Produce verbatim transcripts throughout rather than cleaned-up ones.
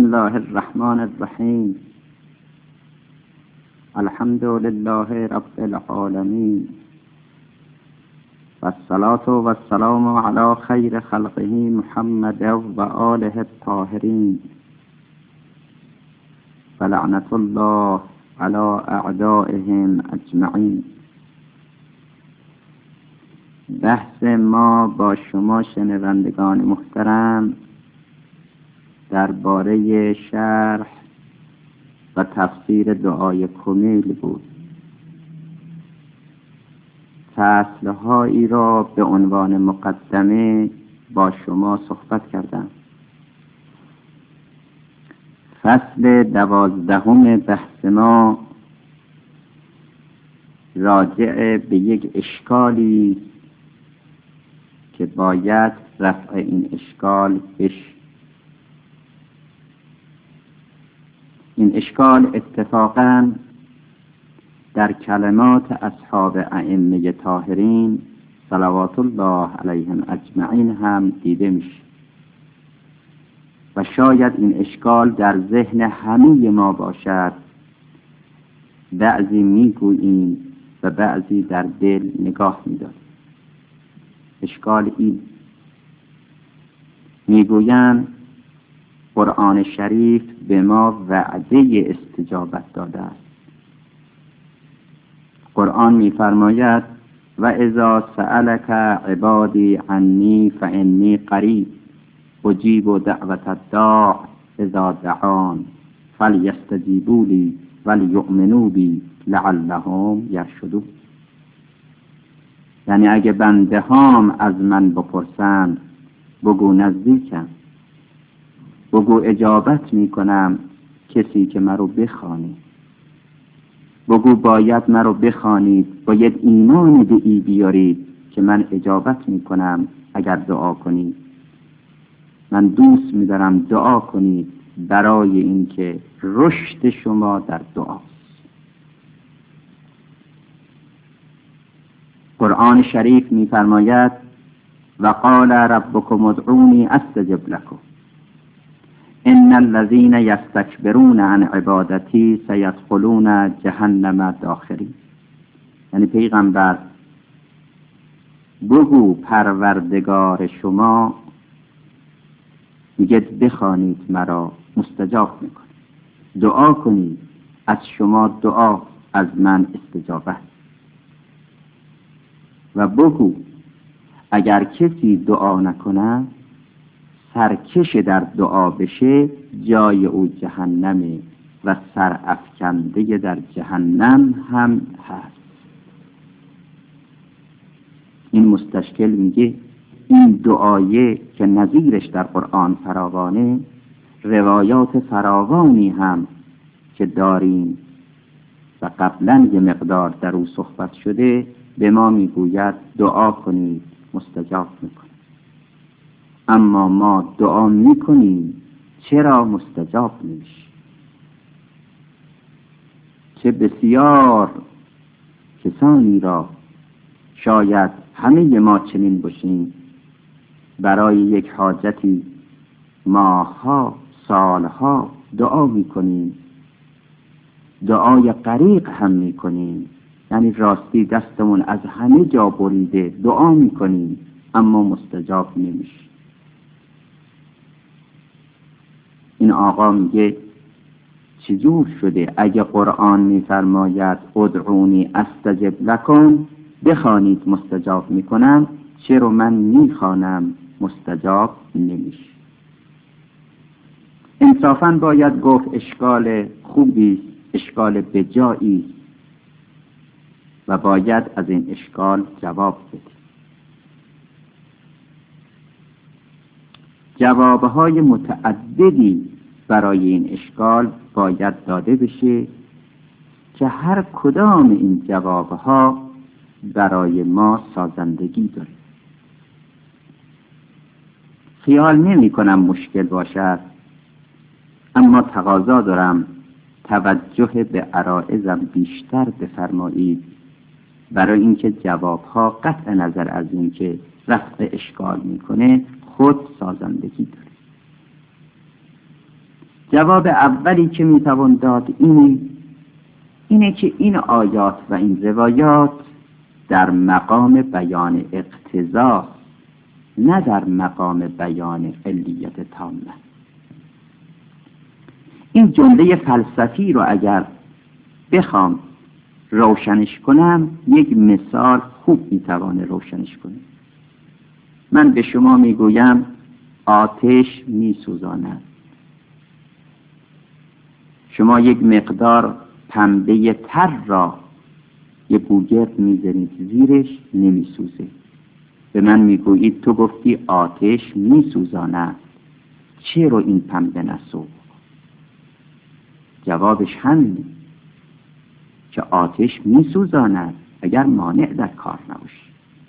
الله الرحمن الرحیم. الحمد لله رب العالمین و الصلاة و السلام علی خیر خلقه محمد و آله الطاهرین و لعنت الله علی اعدائهم اجمعین. بحث ما با شما شنوندگان محترم درباره شرح و تفسیر دعای کمیل بود. فصل‌هایی را به عنوان مقدمه با شما صحبت کردم. فصل دوازدهم بحث ما راجع به یک اشکالی که باید رفع این اشکال بشه. این اشکال اتفاقاً در کلمات اصحاب ائمه طاهرین صلوات الله علیهم اجمعین هم دیده میشه و شاید این اشکال در ذهن همه ما باشد. بعضی میگوییم و بعضی در دل نگاه می‌داریم. اشکال این میگویند قرآن شریف به ما وعده استجابت داده است. قرآن می‌فرماید و اذا سألك عبادی عنی فإنی قریب اجیب دعوت الداع اذا دعان فلیستجیبوا لی ولیؤمنوا بی لعلهم یرشدون. یعنی اگه بنده هام از من بپرسند بگو نزدیکم، بگو اجابت میکنم کسی که مرا بخوانه. بگو باید مرا بخوانید، باید ایمان به ای بیارید که من اجابت میکنم اگر دعا کنید. من دوست میدارم دعا کنید برای اینکه رشد شما در دعاست. قرآن شریف میفرماید و قال ربکم ادعونی استجب لکم ان الذين يستكبرون عن عبادتي سيدخلون جهنم داخرين. یعنی پیغمبر بگو پروردگار شما میگه بخوانید مرا مستجاب میکنه، دعا کنید از شما دعا از من استجابت. و بگو اگر کسی دعا نکنه سرکش در دعا بشه جای او جهنمه و سرافکنده در جهنم هم هست. این مستشکل میگه این دعایه که نظیرش در قرآن فراوانه، روایات فراوانی هم که داریم و قبلا یه مقدار در او صحبت شده به ما میگوید دعا کنید مستجاب میکنه. اما ما دعا میکنیم چرا مستجاب نمیشه؟ چه بسیار کسانی را، شاید همه ما چنین باشیم، برای یک حاجتی ماهها سالها دعا میکنیم، دعای غریق هم میکنیم، یعنی راستی دستمون از همه جا بریده دعا میکنیم اما مستجاب نمیشه. این آقا میگه چجور شده اگه قرآن میفرماید ادعونی استجب لکم، بخوانید مستجاب میکنم، چرا من میخوانم مستجاب نمیشه؟ انصافاً باید گفت اشکال خوبی، اشکال بجایی و باید از این اشکال جواب بدیم. جوابهای متعددی برای این اشکال باید داده بشه که هر کدام این جوابها برای ما سازندگی داره. خیال نمی کنم مشکل باشد، اما تقاضا دارم توجه به عرائضم بیشتر بفرمایید برای اینکه جوابها قطع نظر از اینکه رفع اشکال میکنه خود سازندگی داره. جواب اولی که میتوان داد اینه اینه که این آیات و این روایات در مقام بیان اقتضا، نه در مقام بیان علیت تامه. این جمله فلسفی رو اگر بخوام روشنش کنم، یک مثال خوب میتوانه روشنش کنه. من به شما میگویم آتش میسوزاند. شما یک مقدار پنبه تر را یه بوگرد میزنید زیرش، نمیسوزه. به من میگویید تو گفتی آتش میسوزاند، چرا این پنبه نسوخت؟ جوابش همینه که آتش میسوزاند اگر مانع در کار نباشه.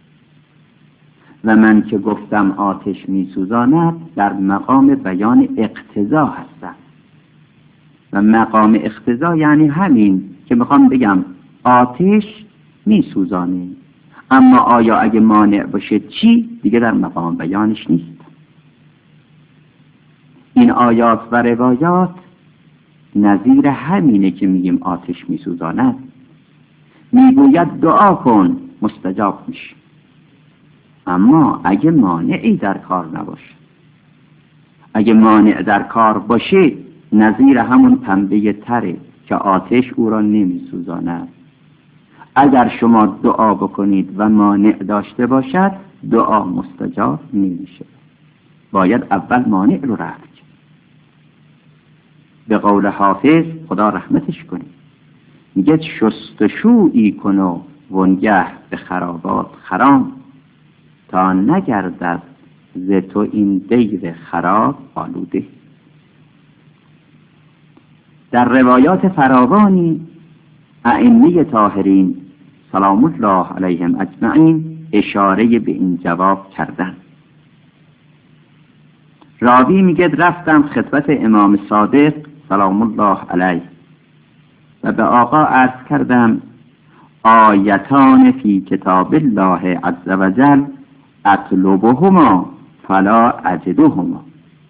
و من که گفتم آتش میسوزاند در مقام بیان اقتضا هستم. و مقام اقتضا یعنی همین که میخوام بگم آتش میسوزانه، اما آیا اگه مانع باشه چی؟ دیگه در مقام بیانش نیست. این آیات و روایات نظیر همینه که میگیم آتش میسوزاند. میگوید دعا کن مستجاب میشه، اما اگه مانعی در کار نباشه. اگه مانع در کار باشه نظیر همون پنبه تره که آتش او را نمیسوزاند. اگر شما دعا بکنید و مانع داشته باشد دعا مستجاب نمیشه. باید اول مانع رو رفع کنید. به قول حافظ خدا رحمتش کنه، میگه شستشویی کن و ونگه به خرابات خرام، تا نگردد ز تو این دیر خراب آلوده. در روایات فراوانی ائمه طاهرین سلام الله علیهم اجمعین اشاره به این جواب کردن. راوی میگه رفتم خدمت امام صادق سلام الله علیه و به آقا عرض کردم آیتان فی کتاب الله عز و جل اطلبهما فلا اجدهما.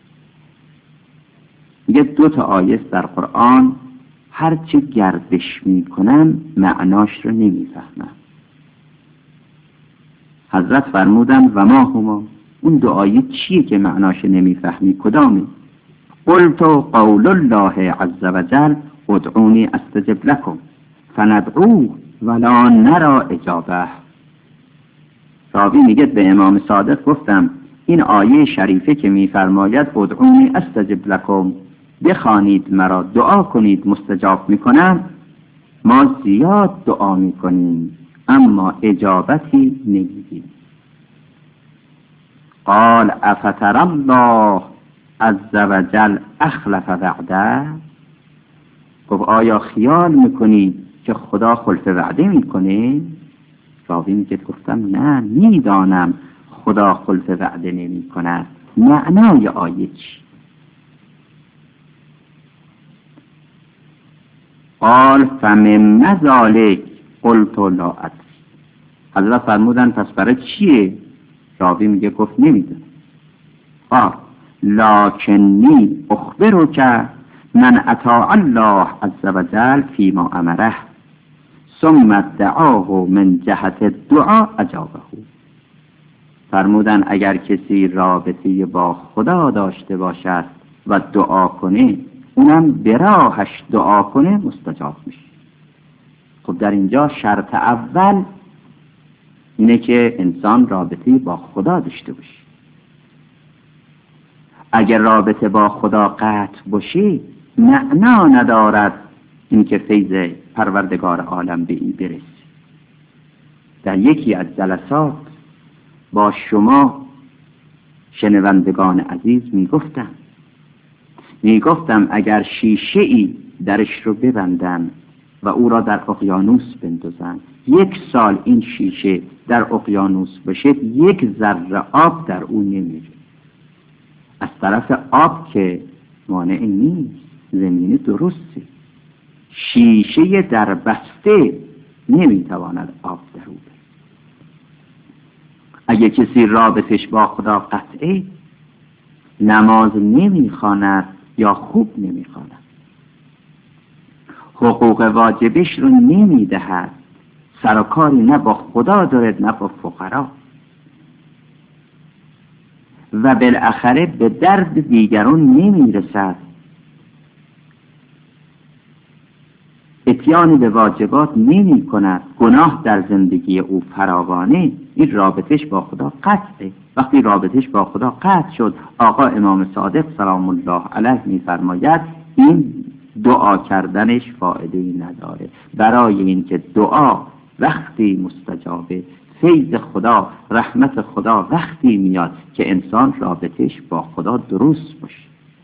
میگه دو تا آیه در قرآن هرچی گردش میکنم معناش رو نمیفهمم. حضرت فرمودن و ما هما، اون دو آیه چیه که معناش نمیفهمی؟ کدامه؟ قلت قول الله عز و جل ادعونی استجب لکم فندعوه ولا نرى اجابه. راوی میگه به امام صادق گفتم این آیه شریفه که میفرماید ادعونی استجب لکم، بخوانید مرا دعا کنید مستجاب میکنم، ما زیاد دعا میکنیم اما اجابتی نمیدیم. قال افتر الله عز و جل اخلف وعده. گفت آیا خیال میکنی که خدا خلف وعده میکنه؟ راوی میگه گفتم نه، میدانم خدا خلف وعده نمی کند. معنای آیه چی؟ قال فمن ذلک قلت لا ادری. حضرت فرمودن پس برای چیه؟ راوی میگه گفت نمیدونم. قال لکنی اخبرک من اطاع الله عز و جل فیما امره ثم ادعاه من جهت الدعاء اجابه. فرمودن اگر کسی رابطه با خدا داشته باشد و دعا کنه، اونم براهش دعا کنه، مستجاب میشه. خب در اینجا شرط اول اینه که انسان رابطه با خدا داشته باشه. اگر رابطه با خدا قطع باشه معنا ندارد اینکه فیض پروردگار عالم به این برسه. در یکی از جلسات با شما شنوندگان عزیز میگفتم میگفتم اگر شیشه ای درش رو ببندن و او را در اقیانوس بندازن، یک سال این شیشه در اقیانوس باشه، یک ذره آب در او نمیره. از طرف آب که مانع نیست، زمین درسته. شیشه در بسته نمیتواند آب در او بره. اگه کسی رابطش با خدا قطعه، نماز نمیخواند یا خوب نمیخواند، حقوق واجبش رو نمیدهد، سر و کاری نه با خدا دارد نه با فقرا و بالاخره به درد دیگران نمیرسد، اتیان به واجبات نمی کند، گناه در زندگی او فراوانه، این رابطش با خدا قطعه. وقتی رابطش با خدا قطع شد، آقا امام صادق سلام الله علیه می فرماید این دعا کردنش فایده نداره، برای اینکه دعا وقتی مستجابه، فیض خدا، رحمت خدا وقتی میاد که انسان رابطش با خدا درست باشه.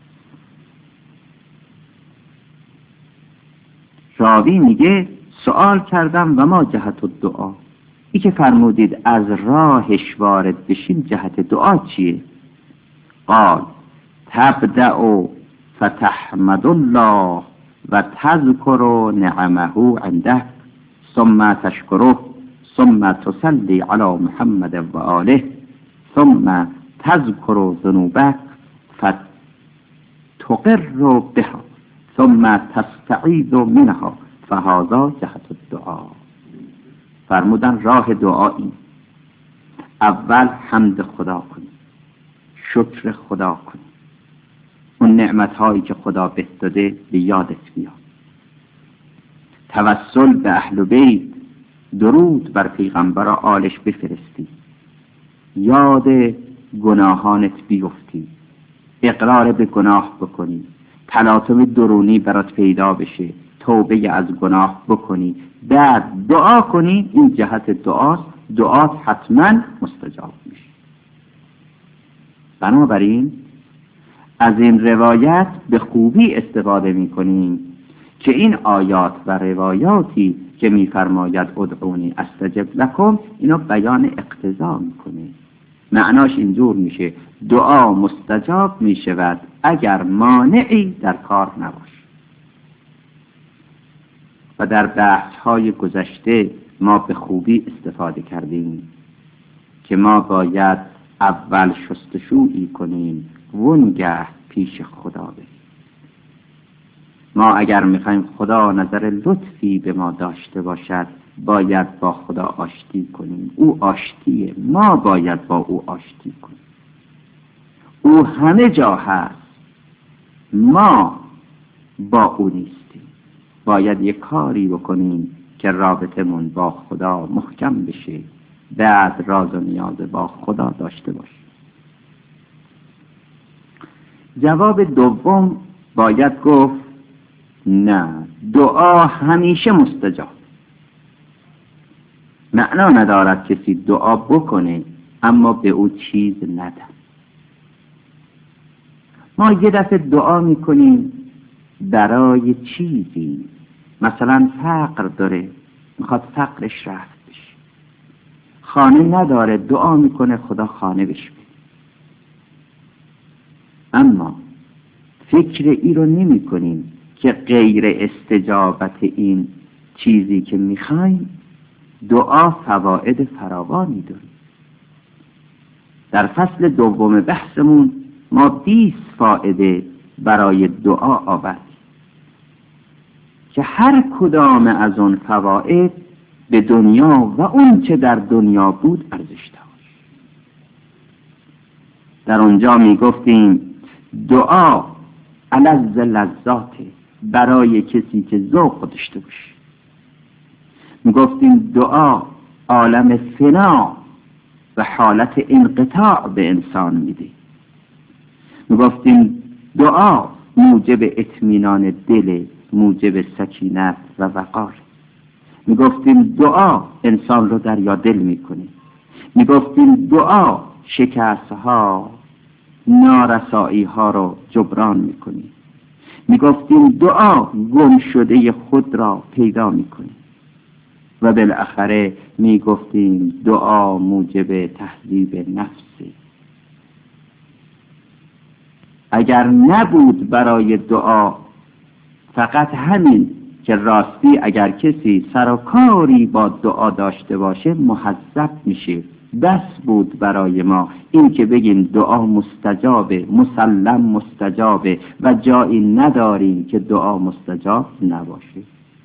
راوی میگه سوال کردم و ما جهت الدعا، ای که فرمودید از راهش وارد بشیم جهت دعا چیه؟ قال تبدأ فتحمد الله و تذکر نعمه عنده ثم تشکره ثم تصلی علی محمد و آله ثم تذکر ذنوبك فتقر بها ثم تستعیذ منها فهذا جهت الدعا. فرمودن راه دعایی اول حمد خدا کنی، شکر خدا کنی، اون نعمت هایی که خدا بهت داده به یادت بیاد، توسل به اهل بیت، درود بر پیغمبر و آلش بفرستی، یاد گناهانت بیفتی، اقرار به گناه بکنی، تلاطم درونی برات پیدا بشه، توبه از گناه بکنی، بعد دعا کنی. این جهت دعاست، دعات حتما مستجاب میشه. بنابراین از این روایت به خوبی استفاده میکنیم که این آیات و روایاتی که میفرماید ادعونی استجب لکم اینو بیان اقتضا میکنه. معناش اینجور میشه دعا مستجاب میشود اگر مانعی در کار نباشه. و در بحث های گذشته ما به خوبی استفاده کردیم که ما باید اول شستشویی کنیم وانگه پیش خدا بریم. ما اگر میخوایم خدا نظر لطفی به ما داشته باشد باید با خدا آشتی کنیم. او آشتیه، ما باید با او آشتی کنیم. او همه جا هست، ما با او نیستیم. باید یک کاری بکنیم که رابطمون با خدا محکم بشه، بعد راز و نیاز با خدا داشته باشیم. جواب دوم باید گفت نه، دعا همیشه مستجاب. معنا ندارد کسی دعا بکنه اما به او چیز نده. ما یه دفعه دعا میکنیم برای چیزی، مثلا فقر داره، میخواد فقرش رفت بشه، خانه نداره، دعا میکنه خدا خانه بشه بده. اما فکر ای رو نمی کنیم که غیر استجابت این چیزی که میخوایم دعا فواید فراوانی داره. در فصل دوم بحثمون ما بیست فائده برای دعا آوردیم که هر کدام از اون فواید به دنیا و اون چه در دنیا بود ارزش داشت. در اونجا می گفتیم دعا الذ لذات، برای کسی که ذوق داشته باشه. می گفتیم دعا عالم فنا و حالت انقطاع به انسان میده. می گفتیم دعا موجب اطمینان دل، موجب سکینت و وقار. می گفتیم دعا انسان رو دریا دل میکنه. می گفتیم دعا شکست ها، نارسایی ها رو جبران میکنه. می گفتیم دعا گم شده خود را پیدا میکنه. و بالاخره می گفتیم دعا موجب تهذیب نفسه. اگر نبود برای دعا فقط همین که راستی اگر کسی سر و کاری با دعا داشته باشه محذب میشه، بس بود برای ما این که بگیم دعا مستجابه، مسلم مستجابه و جایی نداریم که دعا مستجاب نباشه.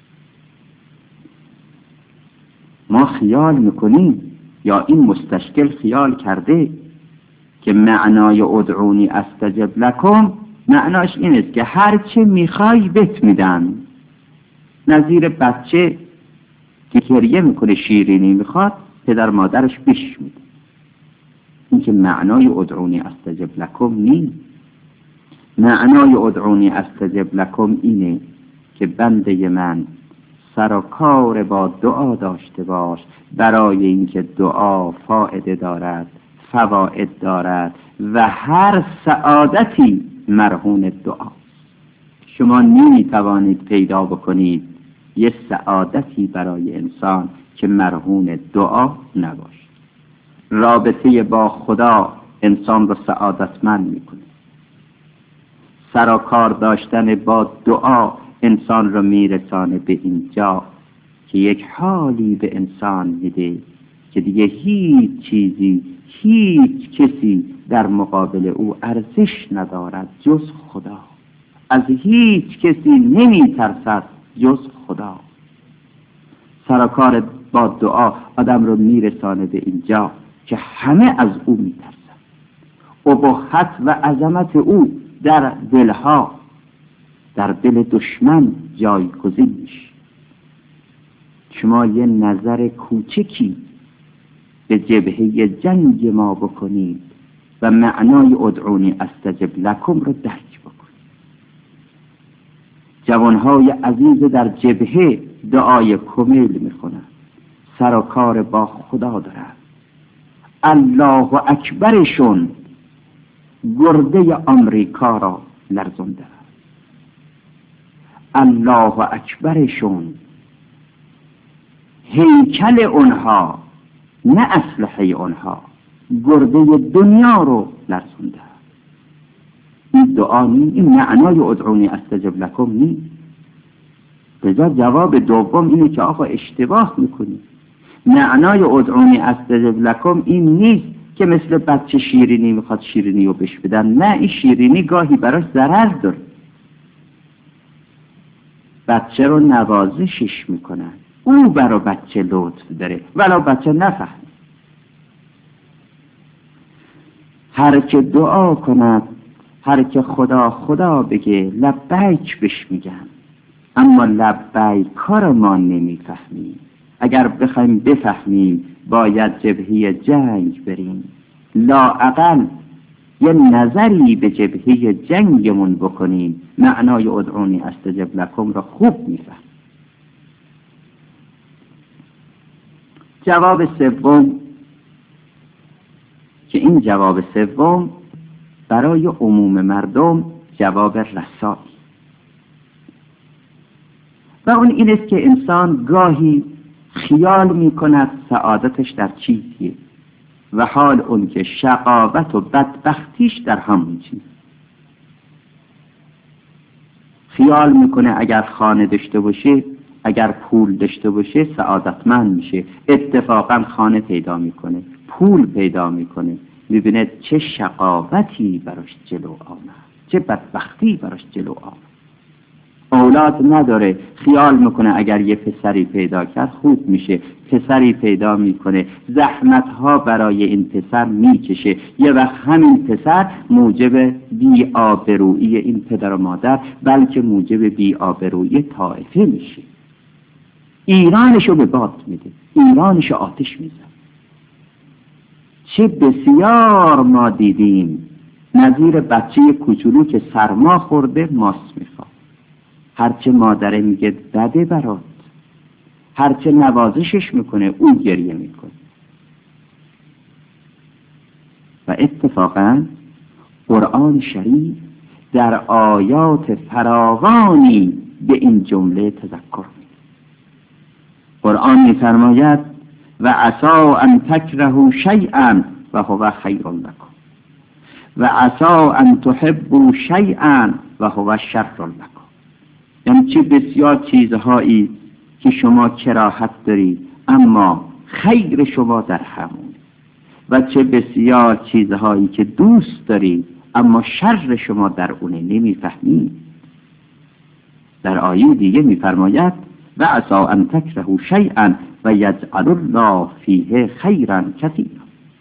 ما خیال میکنیم یا این مستشکل خیال کرده که معنای ادعونی استجب لکم معناش این است که هر چه میخوای بهت میدم. نظیر بچه که گریه میکنه شیرینی میخواد، پدر مادرش بش میده. این که معنای ادعونی استجب لکم نیست. معنای ادعونی استجب لکم اینه که بنده من سر و کار با دعا داشته باش، برای اینکه دعا فایده دارد، فواید دارد و هر سعادتی مرهون دعا. شما نمی توانید پیدا بکنید یه سعادتی برای انسان که مرهون دعا نباشد. رابطه با خدا انسان را سعادتمند میکنه. سر و کار داشتن با دعا انسان را میرسانه به اینجا که یک حالی به انسان میده که دیگه هیچ چیزی، هیچ کسی در مقابل او ارزش ندارد جز خدا. از هیچ کسی نمی ترسد جز خدا. سرکار با دعا آدم رو میرسانه به اینجا که همه از او میترسد. ابهت و عظمت او در دلها، در دل دشمن جایگزین میشه. شما یه نظر کوچکی به جبهه جنگ ما بکنید و معنای ادعونی استجب لکم رو درک بکنید. جوانهای عزیز در جبهه دعای کمیل میخونن، سر و کار با خدا دارن. الله اکبرشون گرده آمریکا را لرزونده. الله اکبرشون هیکل اونها، نه اسلحه اونها، گرده دنیا رو لرزونده. این دعا نی، این معنای ادعونی استجب لکم نی. لذا جواب دوم اینه که آقا اشتباه میکنی. معنای ادعونی استجب لکم این نیست که مثل بچه شیرینی میخواد شیرینی رو بش بدن. نه، این شیرینی گاهی براش ضرر داره. بچه رو نوازشش میکنن، او برای بچه لطف داره ولو بچه نفهم. هر که دعا کند، هر که خدا خدا بگه، لبیک بش میگن. اما لبیک کار ما نمیفهمیم. اگر بخوایم بفهمیم باید جبهه جنگ بریم. لااقل یه نظری به جبهه جنگمون بکنیم، معنای ادعونی استجب لکم را خوب میفهم. جواب سوم که این جواب سوم برای عموم مردم جواب رسایی و اون این است که انسان گاهی خیال می کند سعادتش در چیزیه و حال اون که شقاوت و بدبختیش در همون چیز. خیال میکنه اگر خانه داشته باشه، اگر پول داشته باشه سعادتمند میشه. اتفاقا خانه پیدا میکنه، پول پیدا میکنه، میبینه چه شقاوتی براش جلو آمد، چه بدبختی براش جلو آمد. اولاد نداره، خیال میکنه اگر یه پسری پیدا کرد خوب میشه. پسری پیدا میکنه، زحمتها برای این پسر میکشه. یه وقت همین پسر موجب بی‌آبرویی این پدر و مادر، بلکه موجب بی‌آبرویی طائفه میشه. ایرانشو به باد میده، ایرانشو آتش میزن. چه بسیار ما دیدیم نظیر بچه کوچولو که سرما خورده ماست میخواد. هرچه مادره میگه بده برات، هرچه نوازشش میکنه او گریه میکنه. و اتفاقا قرآن شریف در آیات فراوانی به این جمله تذکر میده. قرآن میفرماید و عسى ان تکرهوا شیئا و هو خیر لکم و عسى ان تحبوا شیئا و هو شر لکم. یعنی چه بسیار چیزهایی که شما کراهت دارید اما خیر شما در همون. و چه بسیار چیزهایی که دوست دارید اما شر شما در اونه نمیفهمید. در آیه دیگه میفرماید و عسى ان تکرهوا شیئا و یجعل الله فیه خیرا کثیرا.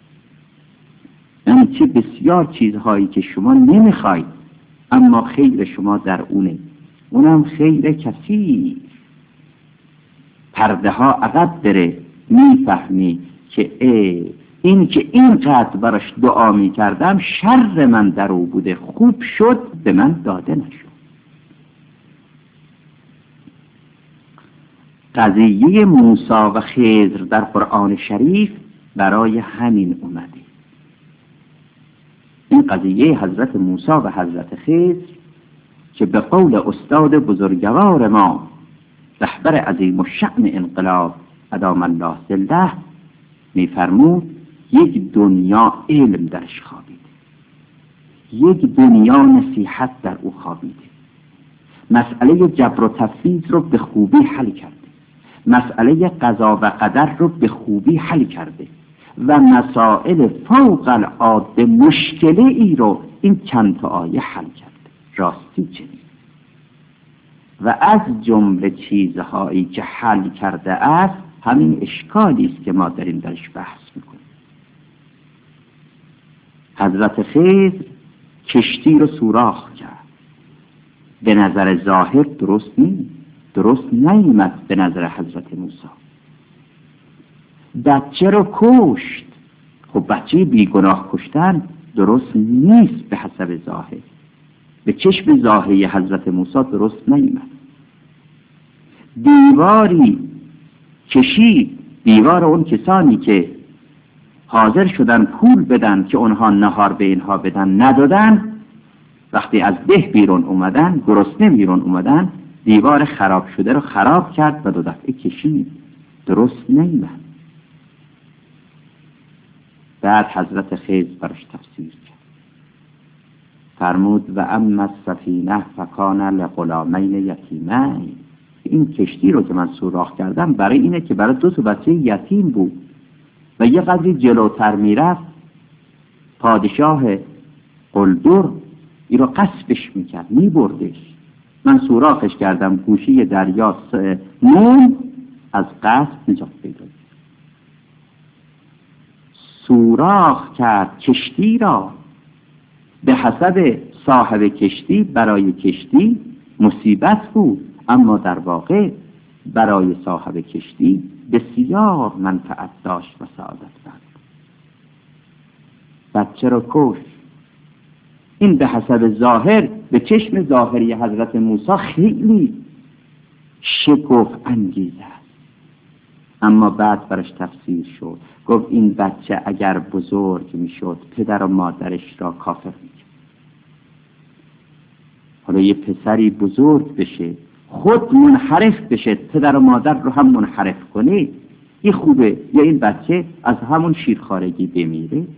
یعنی چه بسیار چیزهایی که شما نمیخواید اما خیر شما در اونه، اونم خیر کثیر. پرده ها عقب بره، میفهمی که ای این که اینقدر براش دعا میکردم شر من در او بوده، خوب شد به من داده نشد. قضیه موسی و خضر در قرآن شریف برای همین اومده. این قضیه حضرت موسی و حضرت خضر که به قول استاد بزرگوار ما رهبر عظیم الشأن انقلاب ادام الله ظله میفرمود یک دنیا علم درش خوابیده، یک دنیا نصیحت در او خوابیده، مسئله جبر و تفویض رو به خوبی حل کرده، مسئله قضا و قدر رو به خوبی حل کرده و مسائل فوق العاده مشکله ای رو این چند تا آیه حل کرده. راستی چنین و از جمله چیزهایی که حل کرده است همین اشکالی است که ما داریم درش بحث میکنیم. حضرت خضر کشتی رو سوراخ کرد، به نظر ظاهر درست نیست، درست نیامد به نظر حضرت موسی. بچه رو کشت، خب بچه بیگناه کشتن درست نیست به حسب ظاهر، به چشم ظاهری حضرت موسی درست نیامد. دیواری کشید، دیوار اون کسانی که حاضر شدن پول بدن که اونها نهار به اینها بدن ندادن، وقتی از ده بیرون اومدن، گرسنه بیرون اومدن، دیوار خراب شده رو خراب کرد و دو دفعه کشید، درست نیامد. بعد حضرت خضر برش تفسیر کرد، فرمود و اما السفینه فکان لغلامین یتیمین. این کشتی رو که من سوراخ کردم برای اینه که برای دو تا بچه یتیم بود و یه قدری جلوتر میرفت پادشاه قلدر این رو قصبش میکرد، میبردش. من سوراخش کردم گوشی دریا نون از قصب نجات پیدا کرد. سوراخ کرد کشتی را، به حسب صاحب کشتی برای کشتی مصیبت بود اما در واقع برای صاحب کشتی بسیار منفعت داشت و سعادت بود. بچه را کش. این به حسب ظاهر، به چشم ظاهری حضرت موسی خیلی شگفت انگیز است، اما بعد برش تفسیر شد. گفت این بچه اگر بزرگ میشد پدر و مادرش را کافر میکرد. حالا یه پسری بزرگ بشه خود منحرف بشه، پدر و مادر رو هم منحرف کنه، این خوبه؟ یا این بچه از همون شیرخوارگی بمیره؟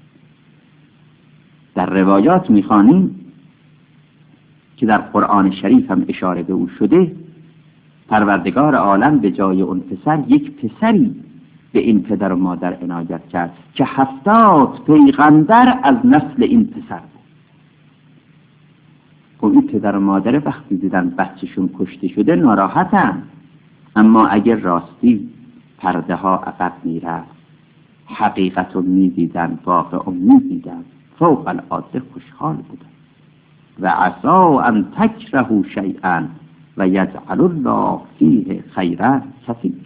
در روایات میخوانیم که در قرآن شریف هم اشاره به او شده، پروردگار عالم به جای اون پسر یک پسری به این پدر و مادر عنایت کرد که هفتاد پیغمبر از نسل این پسر بود. خب این پدر و مادر وقتی دیدن بچهشون کشته شده ناراحتن، اما اگر راستی پرده ها عقب میرفت، حقیقت رو میدیدن، واقع رو میدیدن، فوق العاده خوشحال بودن. و عسى ان تکرهوا شیئا و یجعل الله فیه خیرا کثیرا.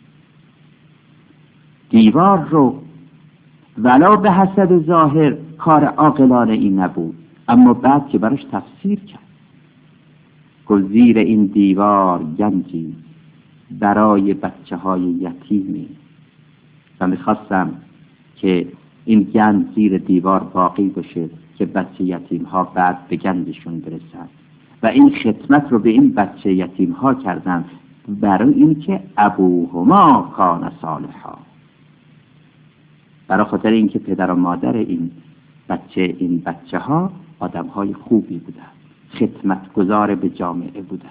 دیوار رو ولا به حسب ظاهر کار عاقلانه این نبود، اما بعد که براش تفسیر کرد، گفت زیر این دیوار گنجی برای بچه های یتیمی و میخواستم که این گنج زیر دیوار باقی باشه که بچه یتیم ها بعد به گنجشون برسن و این خدمت رو به این بچه یتیم ها کردن برای این که ابوهما کان صالحا، برای خاطر این که پدر و مادر این بچه این بچه ها آدم های خوبی بودن، خدمتگزار به جامعه بودن.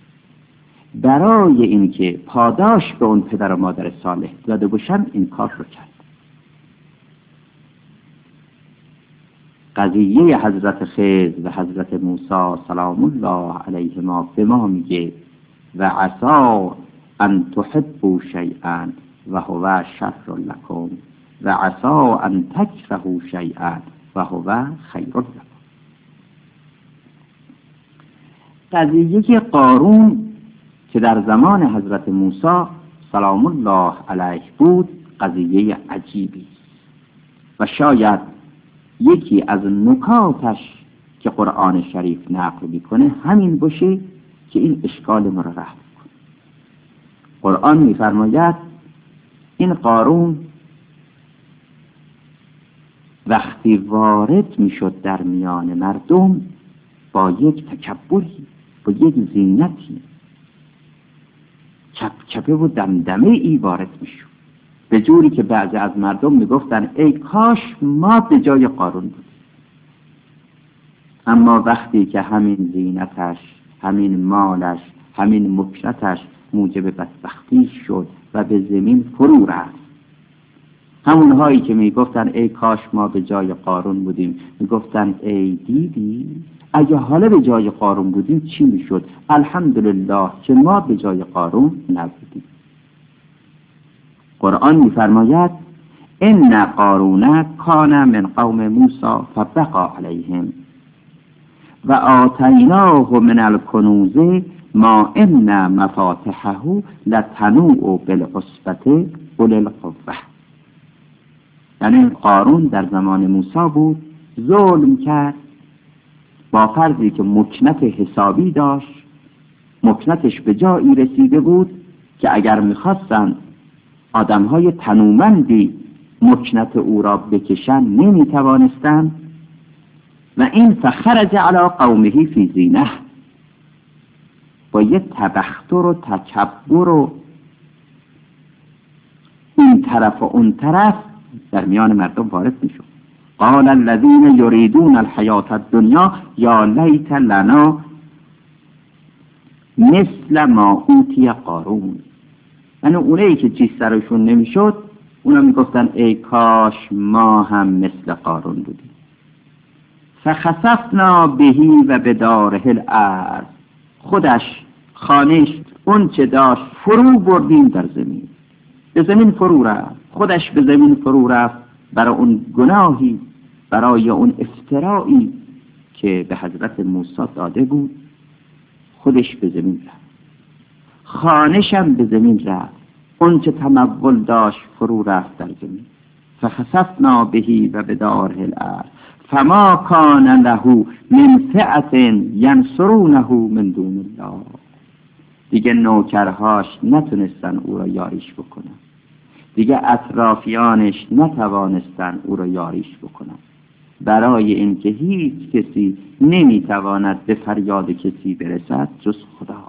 برای این که پاداش به اون پدر و مادر صالح داده باشن این کار رو کرد. قضیه حضرت خضر و حضرت موسی سلام الله علیهما به ما میگه و عسا ان تحبوا شیئا و هو شر لکم و عسا ان تکرهوا شیئا و هو خیر لکم. قضیه قارون که در زمان حضرت موسی سلام الله علیه بود قضیه عجیبی و شاید یکی از نکاتش که قرآن شریف نقل میکنه همین باشه که این اشکال ما را رفع کنه. قرآن میفرماید این قارون وقتی وارد میشد در میان مردم با یک تکبری، با یک زینتی، چپ چپه و دمدمه ای وارد میشد، به جوری که بعضی از مردم میگفتن ای کاش ما به جای قارون بودیم. اما وقتی که همین زینتش، همین مالش، همین مکنتش موجب بدبختی شد و به زمین فرو رفت، همون هایی که میگفتن ای کاش ما به جای قارون بودیم میگفتن ای دیدی اگه حالا به جای قارون بودیم چی میشد؟ الحمدلله که ما به جای قارون نبودیم. قرآن میفرماید ان قارون کان من قوم موسی فبغى علیهم و آتیناه من الکنوز ما ان مفاتحه لتنوء بالعصبة اولی القوة. یعنی قارون در زمان موسی بود، ظلم کرد، با فرضی که مکنت حسابی داشت، مکنتش به جایی رسیده بود که اگر میخواستن آدمهای تنومندی مکنت او را بکشن نمیتوانستند و این فخرج علی قومه فی زینه، با یه تبختر و تکبر و این طرف و اون طرف در میان مردم وارد میشد. قال الذين يريدون الحياة الدنيا یا لیت لنا مثل ما اوتی قارون. یعنی اونایی که چیز سرشون نمیشد اونا میگفتن ای کاش ما هم مثل قارون بودیم. فخسفنا بهی و بداره الارض، خودش خانش اون چه داشت فرو بردیم در زمین، به زمین فرو رفت، خودش به زمین فرو رفت برای اون گناهی، برای اون افترایی که به حضرت موسی داده بود. خودش به زمین رفت، خانشم به زمین رفت، اون چه تمول داشت فرو رفت در زمین. فخسفنا بهی و بداره الارض فما کان له من فئة ینصرونه من دون الله. دیگه نوکرهاش نتونستن او را یاریش بکنن، دیگه اطرافیانش نتوانستن او را یاریش بکنن، برای اینکه هیچ کسی نمیتواند به فریاد کسی برسد جز خدا.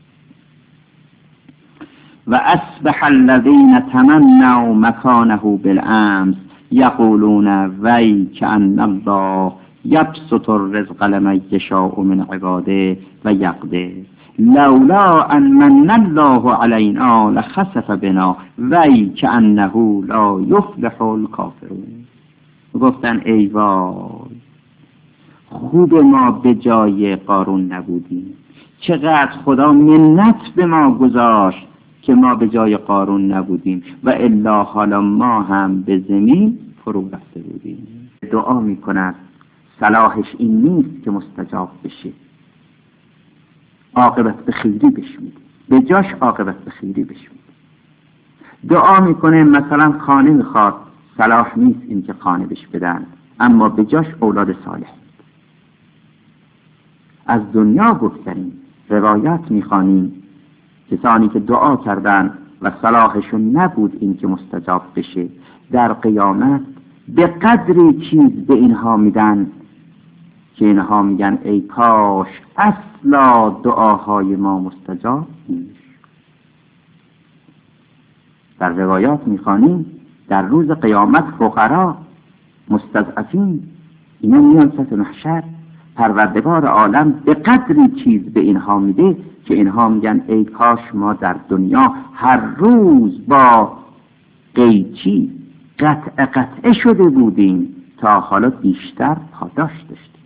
و اصبح الذین تمنوا مکانه بالامس یقولون وی کأن الله یبسط الرزق لمن یشاء من عباده و یقدر لولا ان من الله علینا لخسف بنا وی کأنه لا یفلح الکافرون. گفتن ای وای، خوب ما به جای قارون نبودیم، چقدر خدا منت به ما گذاشت که ما به جای قارون نبودیم و الا حالا ما هم به زمین فرو رفته بودیم. دعا میکند صلاحش این نیست که مستجاب بشه، عاقبت به خیری بشمید، به جاش عاقبت به خیری بشمید. دعا میکنه مثلا خانه میخواد، صلاح نیست این که خانه بهش بدن، اما به جاش اولاد صالح. از دنیا گفتنیم، روایات میخوانیم کسانی که دعا کردن و صلاحشون نبود این که مستجاب بشه، در قیامت به قدری چیز به اینها میدن که اینها میگن ای کاش اصلا دعاهای ما مستجاب نیست. در روایات میخوانیم در روز قیامت فقرا مستضعفین اینا میان سطح محشر، پروردگار عالم به قدری چیز به اینها میده که اینها میگن ای کاش ما در دنیا هر روز با قیچی قطع قطعه شده بودیم تا حالا بیشتر پاداش داشتیم.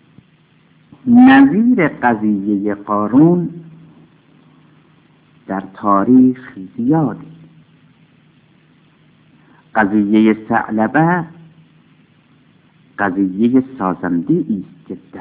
نظیر قضیه قارون در تاریخ زیادی. قضیه ثعلبه قضیه سازنده است جدا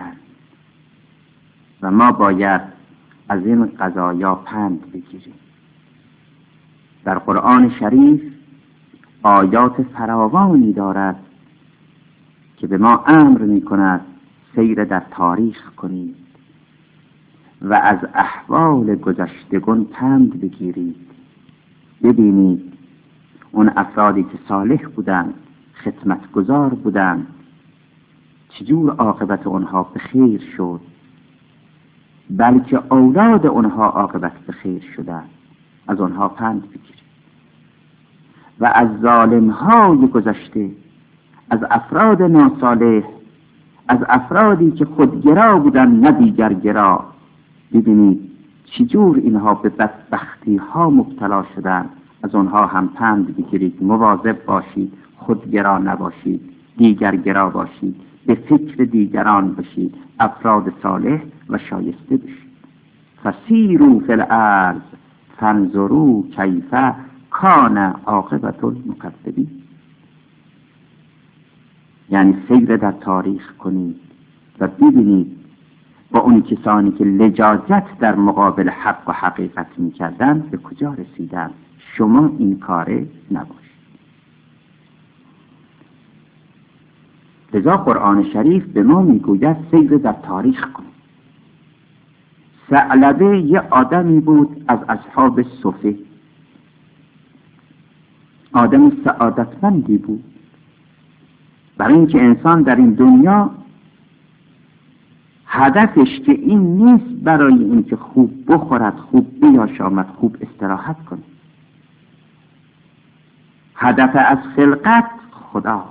و ما باید از این قضایا پند بگیریم. در قرآن شریف آیات فراوانی دارد که به ما امر می کند سیر در تاریخ کنید و از احوال گذشتگان پند بگیرید. ببینید اون افرادی که صالح بودند، خدمتگزار بودند، چجور عاقبت اونها به خیر شد، بلکه اولاد اونها عاقبت به خیر شدند. از اونها پند بگیرید و از ظالم‌های گذشته، از افراد ناصالح، از افرادی که خودگرا بودند نه دیگرگرا، ببینید چجور اینها به بدبختی ها مبتلا شدند. از اونها هم پند بگیرید، مواظب باشید، خودگرا نباشید، دیگرگرا باشید، به فکر دیگران باشید، افراد صالح و شایسته باشید. فسیروا فی الارض فانظروا کیف کان عاقبت المکذبین. یعنی سیر در تاریخ کنید و ببینید با اون کسانی که لجاجت در مقابل حق و حقیقت میکردن به کجا رسیدن. شما این کاره نباشید. لذا قرآن شریف به ما میگوید سیر در تاریخ کنید. ثعلبه یه آدمی بود از اصحاب صفه، آدم سعادتمندی بود. برای اینکه انسان در این دنیا هدفش که این نیست برای اینکه خوب بخورد، خوب بیاشامد، خوب استراحت کنه. هدف از خلقت خداست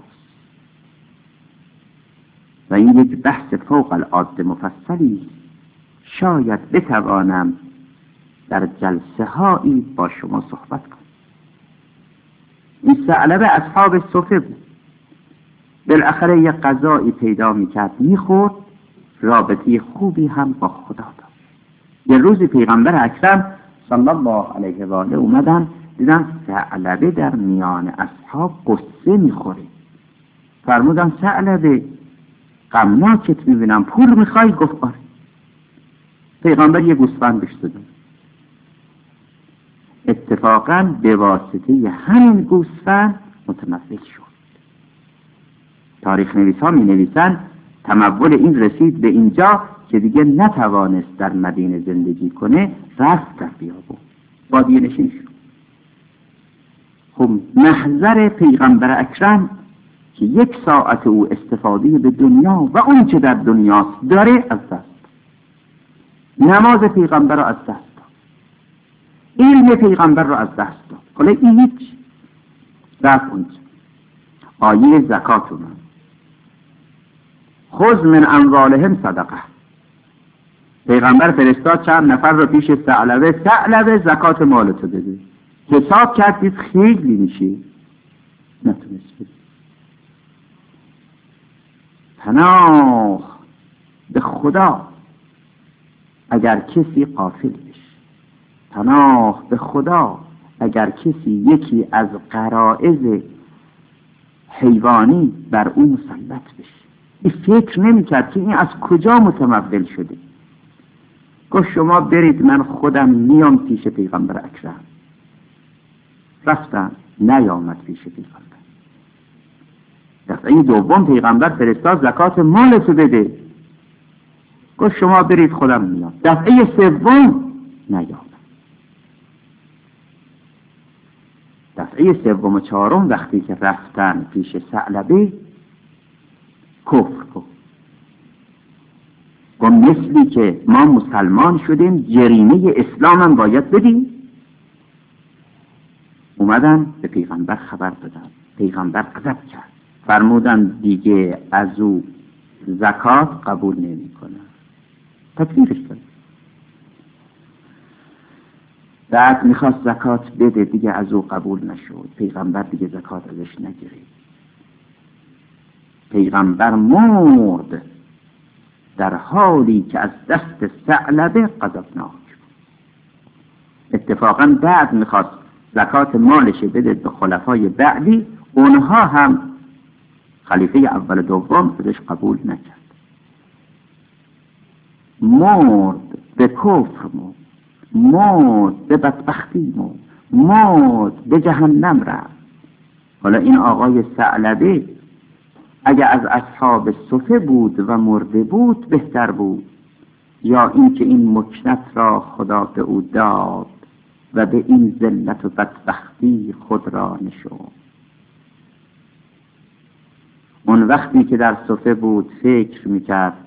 و این یک بحث فوق العاده مفصلی شاید بتوانم در جلسه هایی با شما صحبت کنم. این ثعلبه اصحاب صفه بود. بالاخره یک غذایی پیدا میکرد میخورد، رابطه خوبی هم با خدا داشت. یه روز پیغمبر اکرم صلی الله علیه و آله اومدن دیدن ثعلبه در میان اصحاب قصه میخوره. فرمودن ثعلبه غمناکت میبینم، پول میخوای؟ گفت آره. پیغمبر یه گوسفند بهش دادن. اتفاقا به واسطه همین گوسفند متمول شد. تاریخ نویسان می نویسن تمول این رسید به اینجا که دیگه نتوانست در مدینه زندگی کنه، رفت در بیابون بادیه نشین شد. خب محضر پیغمبر اکرم که یک ساعت او استفاده به دنیا و اون چه در دنیاست داره از دست. نماز پیغمبر را از دست داد، علم پیغمبر را از دست داد. حالا این هیچ رفت اونجا. آیه زکات اومد، خذ من اموالهم صدقه. پیغمبر فرستاد چند نفر رو پیش ثعلبه، ثعلبه زکات مالتو بده. حساب کردید خیلی میشه، نتونست بده. پناه به خدا اگر کسی غافل بشه، پناه به خدا اگر کسی یکی از غرایز حیوانی بر اون مسلط بشه. این فکر نمی کرد که این از کجا متمول شده. گفت شما برید من خودم میام پیش پیغمبر اکرم. رفتن، نیامد پیش پیغمبر. دفعه دوم پیغمبر فرستاد زکات مالتو بده. گفت شما برید خودم میام. دفعه سوم نیامد. دفعه سوم و چهارم وقتی که رفتن پیش ثعلبه کفر گفت. و مثلی که ما مسلمان شدیم جریمه اسلام هم باید بدیم. اومدن به پیغمبر خبر دادن. پیغمبر غضب کرد، فرمودن دیگه از او زکات قبول نمی کنن. تکلیفش داد. بعد میخواست زکات بده، دیگه از او قبول نشد. پیغمبر دیگه زکات ازش نگیرید. پیغمبر مرد در حالی که از دست ثعلبه غضبناک. اتفاقا بعد میخواست زکات مالش بده به خلفای بعدی، اونها هم خلیفه اول دوم خودش قبول نکرد. مرد به کفر، مرد مرد به بدبختی، مرد مرد به جهنم رفت. حالا این آقای ثعلبه اگر از اصحاب صفه بود و مرده بود بهتر بود، یا اینکه این مکنت را خدا به او داد و به این ذلت و بدبختی خود را نشوند. اون وقتی که در صفه بود فکر میکرد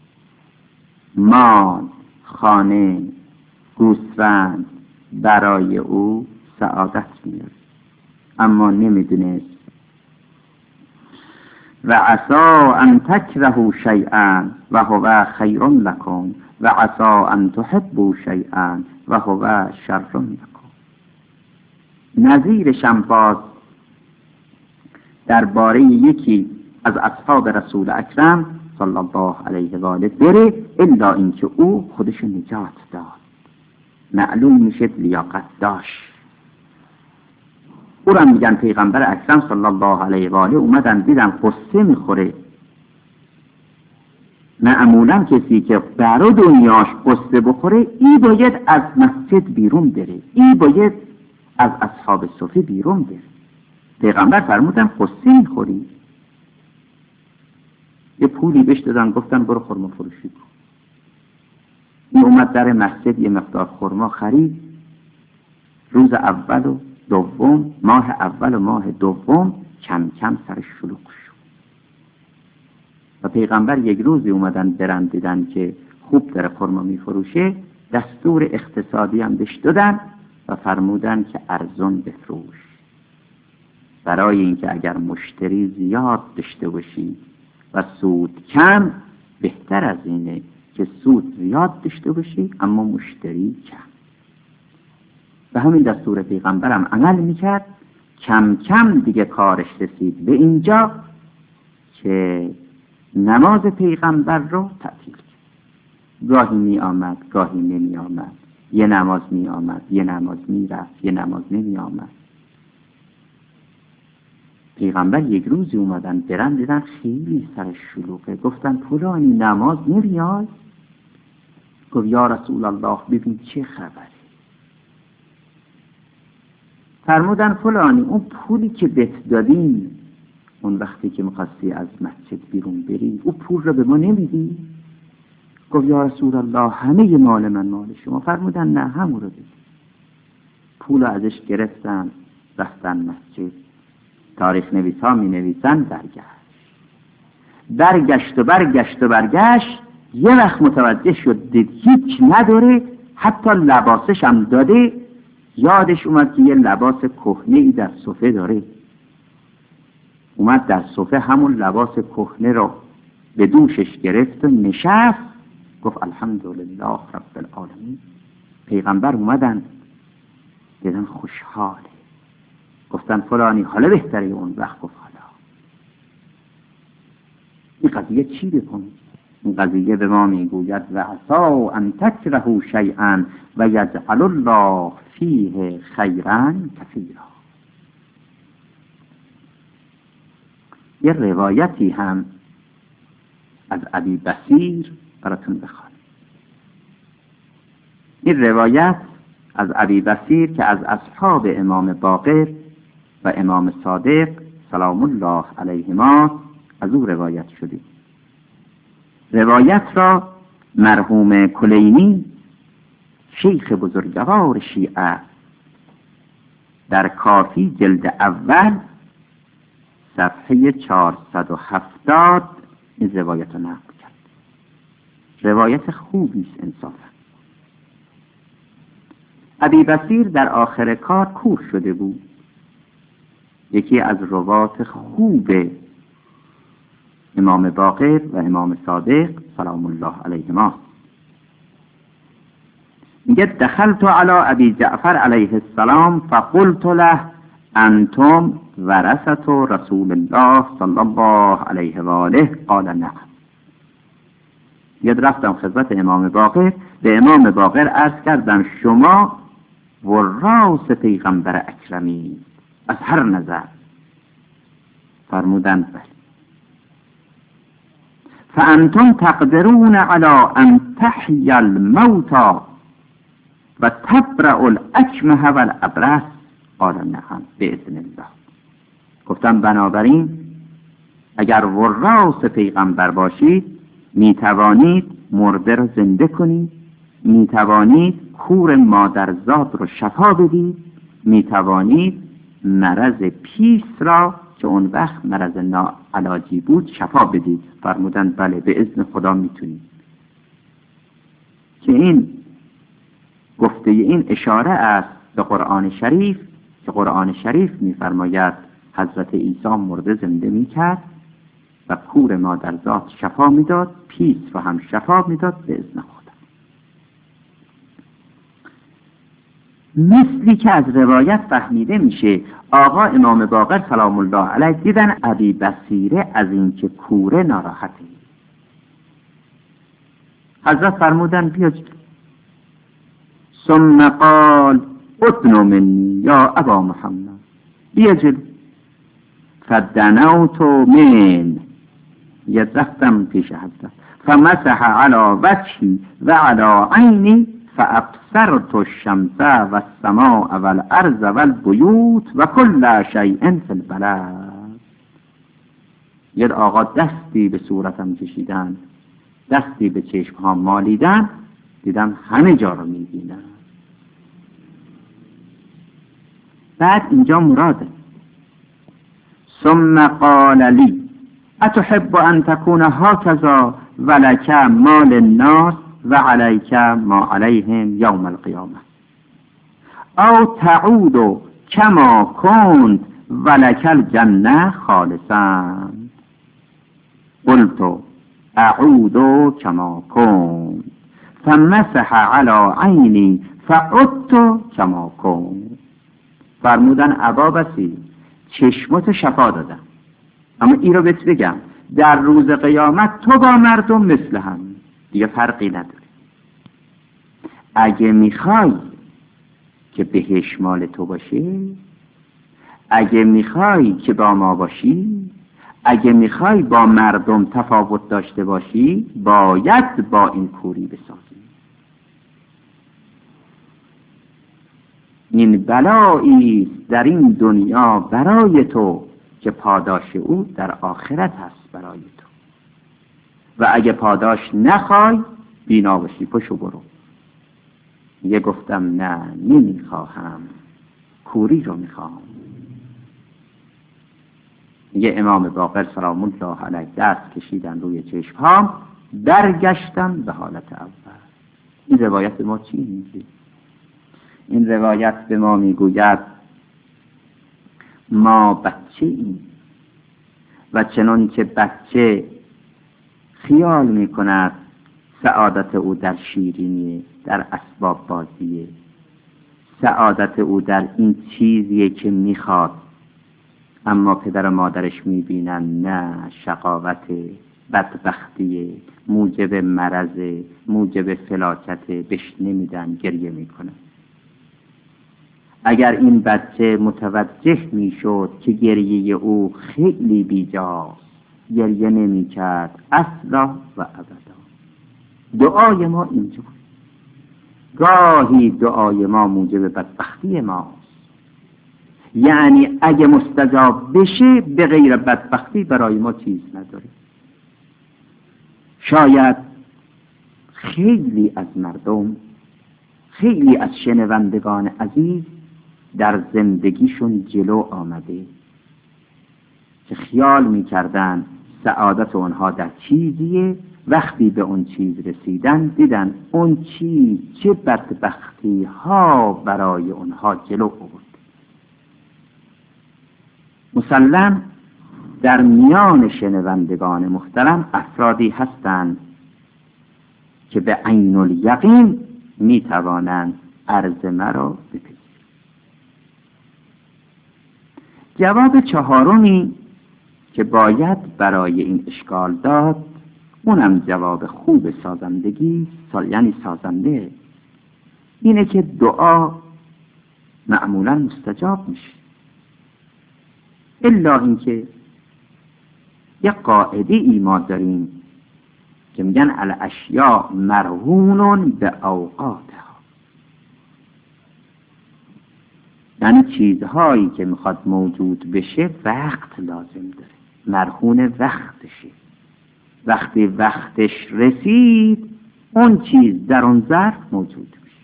مال، خانه، گوسفند برای او سعادت میاره، اما نمیدونست و عسا ان تکرهوا شیئا و هو خیر لکم و عسا ان تحبوا شیئا و هو شر لکم. نظیر شنباز درباره یکی از اصحاب رسول اکرم صلی الله علیه و آله بره، الا اینکه او خودش نجات داد. معلوم میشه لیاقت داشت. او را میگن پیغمبر اکرم صلی الله علیه و آله اومدن دیدن قصه میخوره. معمولا کسی که برای دنیاش قصه بخوره ای باید از مسجد بیرون بره، ای باید از اصحاب صفه بیرون بره. پیغمبر فرمودن قصه میخوری؟ یه پولی بهش دادن، گفتن برو خرما فروشی کن. این اومد در مسجد یه مقدار خرما خرید. روز اول و دوم، ماه اول و ماه دوم کم کم سرش شلوغ شد و پیغمبر یک روزی اومدن برن دیدن که خوب داره خرما میفروشه، دستور اقتصادی هم بهش دادن و فرمودن که ارزان بفروش، برای اینکه اگر مشتری زیاد داشته باشی و سود کم، بهتر از اینه که سود زیاد داشته باشی اما مشتری کم. به همین دستور پیغمبرم عمل میکرد. کم کم دیگه کارش رسید به اینجا که نماز پیغمبر رو تعطیل کرد. گاهی می آمد گاهی نمی آمد، یه نماز می آمد یه نماز می رفت، یه نماز نمی آمد. پیغمبر یک روزی اومدن برن دیدن خیلی سرش شلوغه. گفتن فلانی نماز نمیاد؟ گفت یا رسول الله ببین چه خبره. فرمودن فلانی اون پولی که بهت دادیم اون وقتی که می‌خواستی از مسجد بیرون بری، اون پول رو به ما نمیدی؟ گفت یا رسول الله همه مال من مال شما. فرمودن نه، همون رو بده. پول ازش گرفتن رفتن مسجد. تاریخ نویس ها می نویسن برگشت برگشت و برگشت و برگشت یه وقت متوجه شد دید هیچ نداره، حتی لباسش هم داده. یادش اومد که یه لباس کهنه ای در صفه داره. اومد در صفه همون لباس کهنه رو به دوشش گرفت و نشست. گفت الحمدلله رب العالمین. پیغمبر اومدن دیدن خوشحاله. گفتن فلانی حالا بهتره؟ اون وقت گفت حالا این قضیه چی بکنید؟ این قضیه به ما میگوید و عسا ان تکرهوا شیئا و یجعل الله فیه خیرا کثیرا. یه روایتی هم از ابی بصیر براتون بخوانم. این روایت از ابی بصیر که از اصحاب امام باقر و امام صادق سلام الله علیهما از او روایت شده. روایت را مرحوم کلینی شیخ بزرگوار شیعه در کافی جلد اول صفحه چهارصد و هفتاد این روایت را نقل کرد. روایت خوبی است انصافا. ابی بصیر در آخر کار کور شده بود. یکی از روات خوب امام باقر و امام صادق سلام الله علیهما. میگه دخلت علی ابی جعفر علیه السلام فقلت له انتم ورثة رسول الله صلی الله علیه و آله؟ قال نعم. یاد رفتم خدمت امام باقر، به امام باقر عرض کردم شما وراث پیغمبر اکرمی از هر نظر. فرمودند بله. فانتم تقدرون على ان تحیی الموتى و تبرأ الاکمه والابرص؟ قال نعم باذن الله. گفتم بنابراین اگر وراث پیغمبر باشید می توانید مرده را زنده کنید، می توانید کور مادرزاد را شفا بدید، می توانید مرض پیس را که اون وقت مرض ناعلاجی بود شفا بدید. فرمودند بله به اذن خدا میتونید. که این گفته این اشاره است به قرآن شریف که قرآن شریف میفرماید حضرت عیسی مرده زنده میکرد و کور مادرزاد شفا میداد، پیس رو هم شفا میداد به اذن خدا. مثلی که از روایت فهمیده میشه آقا امام باقر سلام الله علیه دیدن ابی بصیره از این که کوره ناراحته. حضرت فرمودن بیا جلو. ثم قال ادنو منی یا ابا محمد، بیا جلو. فدنوت من، یه رفتم پیش حضرت. فمسح على وجهی و على عینی فابصرت الشمس و السماء و الارض و البیوت و کل شیء فی البلد. یه آقا دستی به صورتم کشیدن، دستی به چشمها مالیدن، دیدم همه جا رو میبینم. بعد اینجا مراده ثم قال لی اتحب ان تكون هكذا ولك مال الناس و علیک ما علیهم یوم القیامه او تعود کما كنت ولك الجنه خالصا؟ قلت اعود کما كنت فمسح على عینی فعدت کما كنت. فرمودن ابا بصیر چشمت شفا دادم، اما این رو بهت بگم در روز قیامت تو با مردم مثل هم، دیگه فرقی نداره. اگه میخوای که بهش مال تو باشه، اگه میخوای که با ما باشی، اگه میخوای با مردم تفاوت داشته باشی، باید با این کوری بسازی. این بلایی در این دنیا برای تو که پاداش او در آخرت هست برای تو. و اگه پاداش نخوای بینا باشی پشو برو. یه گفتم نه نمیخواهم، کوری رو میخواهم. یه امام باقر سلام الله علیه دست کشیدن روی چشمهام، برگشتن به حالت اول. این روایت ما چی میگه؟ این روایت به ما میگوید ما بچه ایم و چنان که بچه خیال میکند سعادت او در شیرینی، در اسباب بازیه، سعادت او در این چیزیه که میخواد، اما پدر و مادرش میبینن نه، شقاوت، بدبختی، موجب مرض، موجب فلاکت، بهش نمیدن، گریه میکنه. اگر این بچه متوجه میشد که گریه او خیلی بیجاست، گریه نمیکرد اصلا و ابدا. دعای ما اینجا، گاهی دعای ما موجب بدبختی ماست. یعنی اگه مستجاب بشه به غیر بدبختی برای ما چیز نداره. شاید خیلی از مردم، خیلی از شنوندگان عزیز در زندگیشون جلو آمده که خیال میکردن سعادت اونها در چیزیه، وقتی به اون چیز رسیدن دیدن اون چیز چه بدبختی ها برای اونها جلو آورد. مسلم در میان شنوندگان محترم افرادی هستند که به عین الیقین می توانند عرض مرا بپذیرند. جواب چهارمی که باید برای این اشکال داد، اونم جواب خوب سازندگی، یعنی سازنده، اینه که دعا معمولا مستجاب میشه، الا اینکه یه قاعده ای ما داریم که میگن الاشیاء مرهون به اوقاتها، یعنی چیزهایی که میخواد موجود بشه وقت لازم داره، مرهون وقتشه. وقتی وقتش رسید اون چیز در اون ظرف موجود میشه.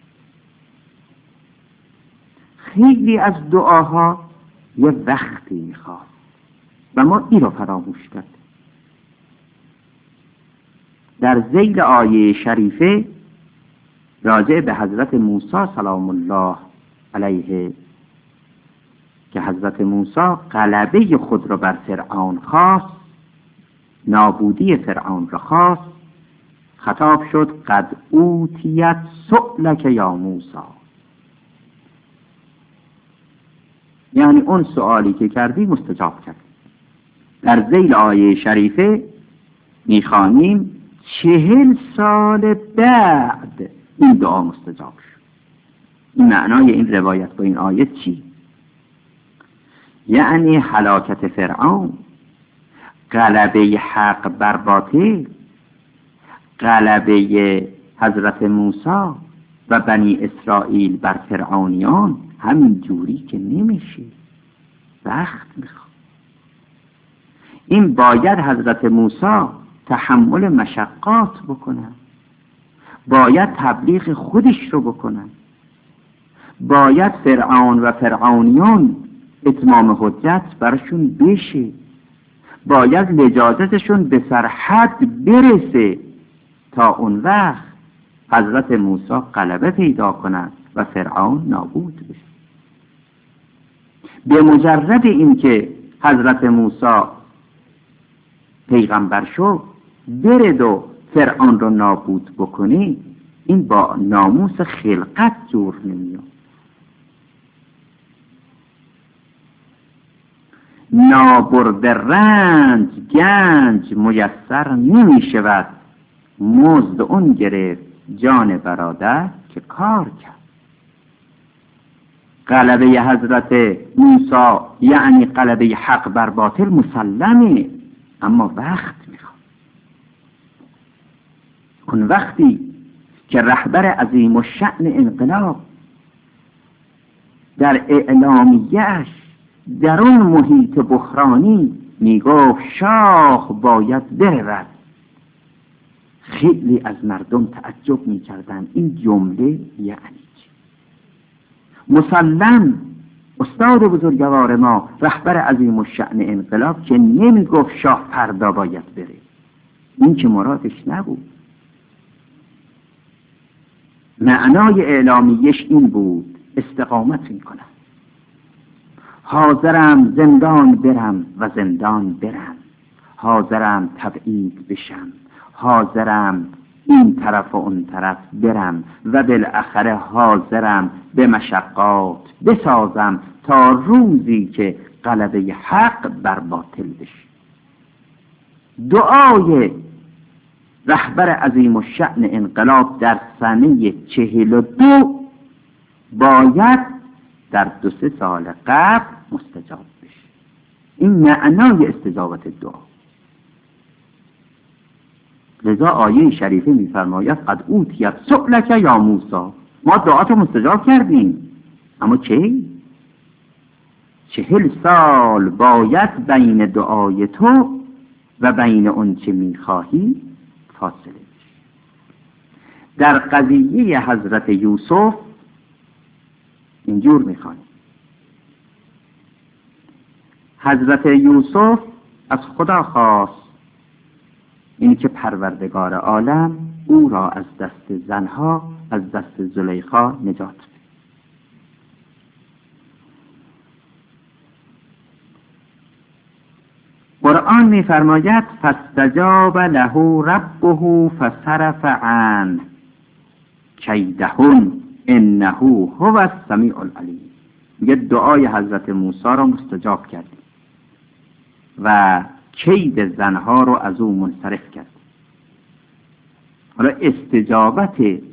خیلی از دعاها یه وقتی میخواد و ما این رو فراموش کردیم. در ذیل آیه شریفه راجع به حضرت موسی سلام الله علیه که حضرت موسی غلبه خود را بر فرعون خواست، نابودی فرعون را خواست، خطاب شد قد اوتیت سؤلک یا موسی، یعنی اون سؤالی که کردی مستجاب کرد. در ذیل آیه شریفه میخوانیم چهل سال بعد این دعا مستجاب شد. این معنای این روایت با این آیه چی؟ یعنی هلاکت فرعون، غلبه حق بر باطل، غلبه حضرت موسی و بنی اسرائیل بر فرعونیان همین جوری که نمیشه، وقت میخواد. این باید حضرت موسی تحمل مشقات بکنن، باید تبلیغ خودش رو بکنن، باید فرعون و فرعونیان اتمام حجت برشون بشه، باید لجاجتشون به سرحد برسه تا اون وقت حضرت موسی غلبه پیدا کنند و فرعون نابود بشه. به مجرد این که حضرت موسی پیغمبر شد برد و فرعون رو نابود بکنی، این با ناموس خلقت جور نمیاد. نابرد رنج گنج میسر نمی شود، مزد اون گرفت جان برادر که کار کرد. غلبه حضرت موسی یعنی غلبه حق بر باطل مسلمه، اما وقت میخواد. اون وقتی که رهبر عظیم الشأن انقلاب در اعلامیه‌اش در اون محیط بحرانی میگفت شاه باید برود، خیلی از مردم تعجب میکردن این جمله یعنی چی؟ مسلم استاد بزرگوار ما رهبر عظیم الشأن انقلاب که نمیگفت شاه فردا باید بره، این که مرادش نبود. معنای اعلامیش این بود استقامت میکنم، حاضرم زندان برم و زندان برم، حاضرم تبعید بشم، حاضرم این طرف و اون طرف برم و بالاخره حاضرم به مشقات بسازم تا روزی که غلبه حق بر باطل بشه. دعای رهبر عظیم الشأن انقلاب در سنه چهل و دو باید در دو سه سال قبل مستجاب بشه. این معنای استجابت دعا. لذا آیه شریفه می‌فرماید قد اوتیت سؤلک یا موسی، ما دعاتو مستجاب کردیم، اما چه؟ چهل سال باید بین دعای تو و بین اون چه می‌خواهی فاصله بشه. در قضیه حضرت یوسف اینجور می‌خوانیم حضرت یوسف از خدا خواست اینی که پروردگار عالم او را از دست زنها، از دست زلیخا نجات بده. قرآن می‌فرماید فاستجاب له ربه فصرف عنه کیدهن انه هو السمیع العلیم. میگه دعای حضرت موسی را مستجاب کردیم و کید زنها رو از او منصرف کرد. حالا استجابت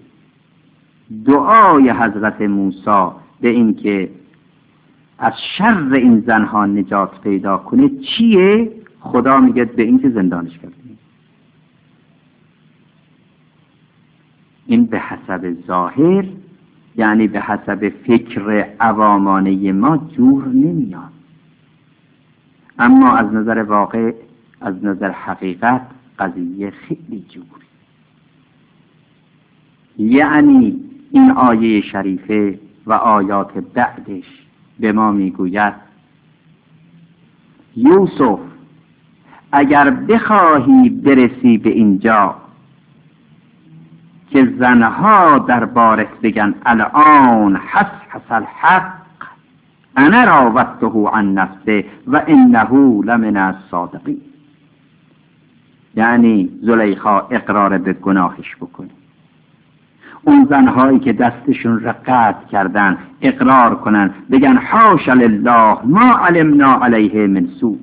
دعای حضرت موسی به این که از شر این زنها نجات پیدا کنه چیه؟ خدا میگه به این که زندانش کردیم. این به حسب ظاهر، یعنی به حسب فکر عوامانه ما جور نمیاد، اما از نظر واقع، از نظر حقیقت قضیه خیلی جوری. یعنی این آیه شریفه و آیات بعدش به ما میگوید یوسف اگر بخواهی برسی به اینجا که زنها در بارت بگن الان حس حس الحق انا راودته عن نفسه و انه لمن الصادقین، یعنی زلیخا اقرار به گناهش بکنه، اون زنهایی که دستشون را قطع کردن اقرار کنن بگن حاش لله ما علمنا علیه من سوء.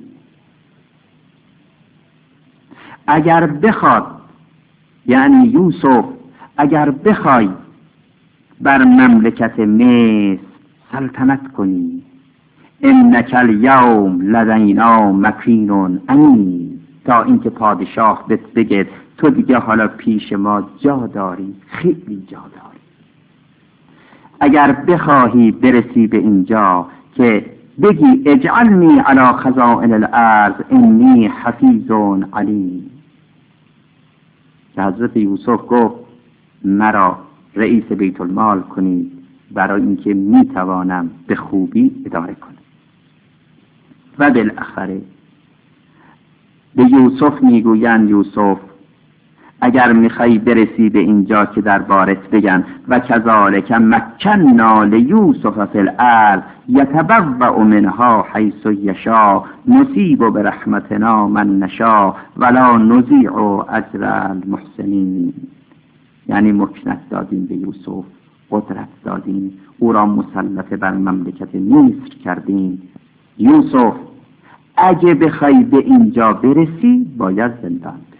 اگر بخواد، یعنی یوسف اگر بخوای بر مملکت مصر سلطنت کنی، انک الیوم لدینا مکین امین، تا اینکه پادشاه بهت بگه تو دیگه حالا پیش ما جا داری، خیلی جا داری. اگر بخواهی برسی به اینجا که بگی اجعلنی علی خزائن الارض انی حفیظ علیم، که حضرت یوسف گفت مرا رئیس بیت المال کنید برای اینکه میتوانم به خوبی اداره کنم. و بالاخره به یوسف میگویند یوسف اگر میخوای برسی به اینجا که در بارت بگن و کذالک مکننا لیوسف فی الارض یتبوأ منها حیث یشاء نصیب برحمتنا من نشاء ولا نضیع اجر المحسنین، یعنی مکنت دادیم به یوسف، قدرت دادیم، او را مسلط بر مملکت مصر کردیم. یوسف اگه بخوای به اینجا برسی باید زندان بری.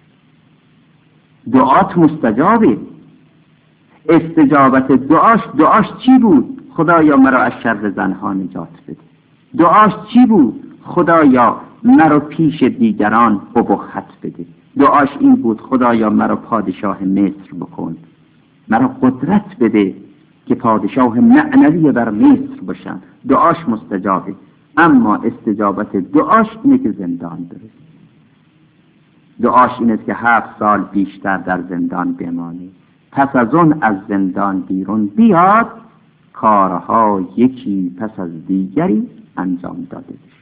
دعات مستجابه. استجابت دعاش دعاش چی بود؟ خدایا مرا از شر زنها نجات بده. دعاش چی بود؟ خدایا مرا پیش دیگران ابهت بده. دعاش این بود خدایا مرا پادشاه مصر بکن، مرا قدرت بده که پادشاه معنوی بر مصر باشم. دعاش مستجابه، اما استجابت دعاش اینه که زندان برسه. دعاش اینه که هفت سال بیشتر در زندان بمانی، پس از اون از زندان بیرون بیاد، کارها یکی پس از دیگری انجام داده بشه.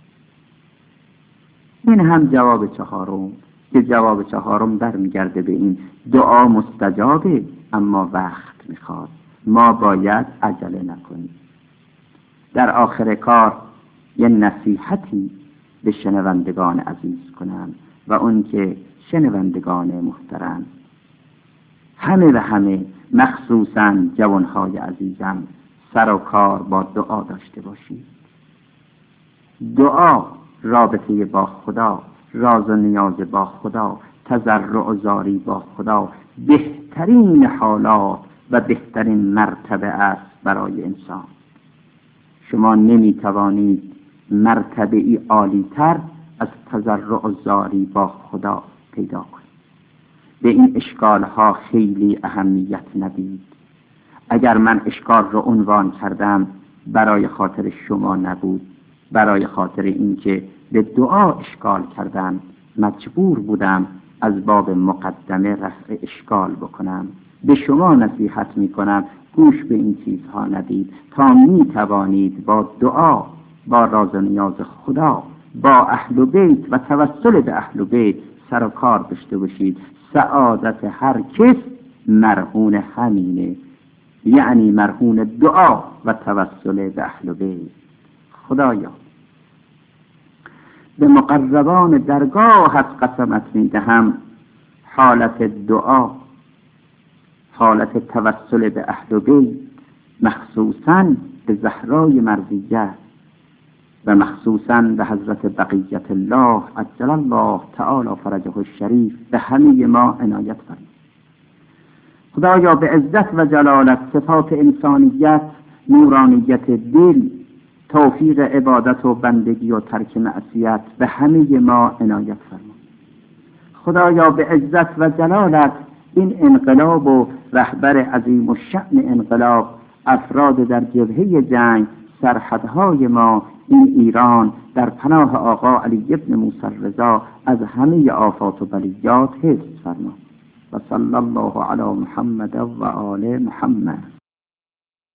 این هم جواب چهارم، که جواب چهارم برمیگرده به این دعا مستجابه اما وقت میخواد، ما باید عجله نکنیم. در آخر کار یه نصیحتی به شنوندگان عزیز کنم و اون که شنوندگان محترم، همه و همه مخصوصاً جوانهای عزیزم سر و کار با دعا داشته باشید. دعا رابطه با خدا، راز و نیاز با خدا، تضرع و زاری با خدا بهترین حالات و بهترین مرتبه است برای انسان. شما نمیتوانید مرتبه ای عالی تر از تضرع و زاری با خدا پیدا کنید. به این اشکال ها خیلی اهمیت ندید. اگر من اشکال رو عنوان کردم برای خاطر شما نبود، برای خاطر اینکه به دعا اشکال کردم مجبور بودم از باب مقدمه رفع اشکال بکنم. به شما نصیحت میکنم گوش به این چیزها ندید تا می توانید با دعا، با راز و نیاز خدا، با اهل بیت و توسل به اهل بیت سر و کار داشته باشید. سعادت هر کس مرهون همینه، یعنی مرهون دعا و توسل به اهل بیت. خدایا به مقربان درگاهت قسمت میدهم حالت دعا، حالت توسل به اهل بیت، مخصوصاً به زهرای مرضیه و مخصوصاً به حضرت بقیت الله عجل الله تعالی فرجه الشریف به همه ما عنایت فرما. خدایا به عزت و جلالت صفات انسانیت، نورانیت دل، توفیق عبادت و بندگی و ترک معصیت به همه ما عنایت فرما. خدایا به عزت و جلالت این انقلاب و رهبر عظیم و شأن انقلاب، افراد در جبهه جنگ، سرحدهای ما این ایران، در پناه آقا علی ابن موسی رضا از همه آفات و بلیات حفظ فرما. و صلی الله علی محمد و آل محمد.